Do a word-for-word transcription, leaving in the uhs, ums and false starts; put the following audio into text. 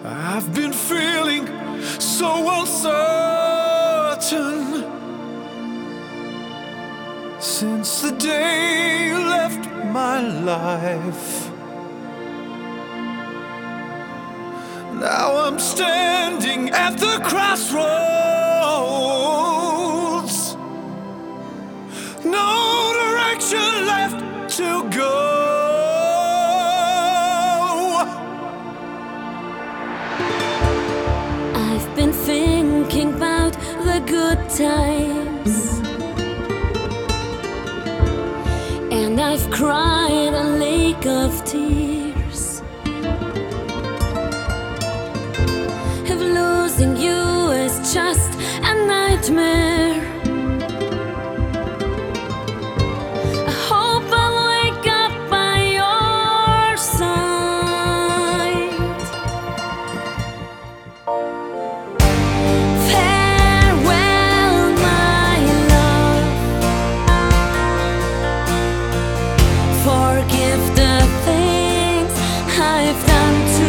I've been feeling so uncertain since the day you left my life. Now I'm standing at the crossroads, no direction left to go. I've been thinking about the good times, and I've cried a lake of tears. If losing you is just a nightmare, I hope I'll wake up by your side. Farewell, my love. Forgive the things I've done to